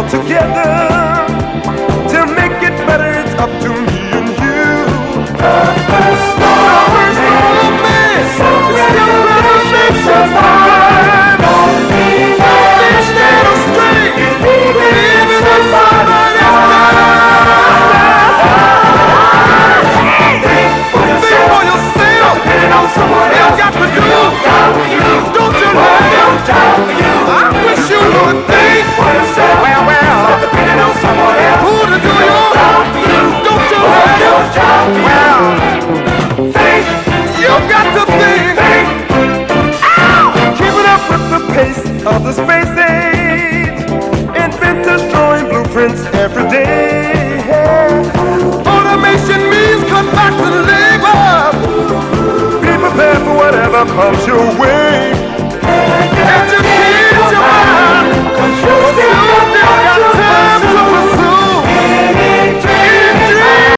together to make it better. It's up to me and you. Someone else got to do. Don't you know? I wish you would think. Well, depending on someone else. Who to do your job? Don't you know? Well, think. You got to think. Ow! Keeping up with the pace of the space age. Inventors drawing blueprints every day. Automation means cut back to labor. Prepare for whatever comes your way.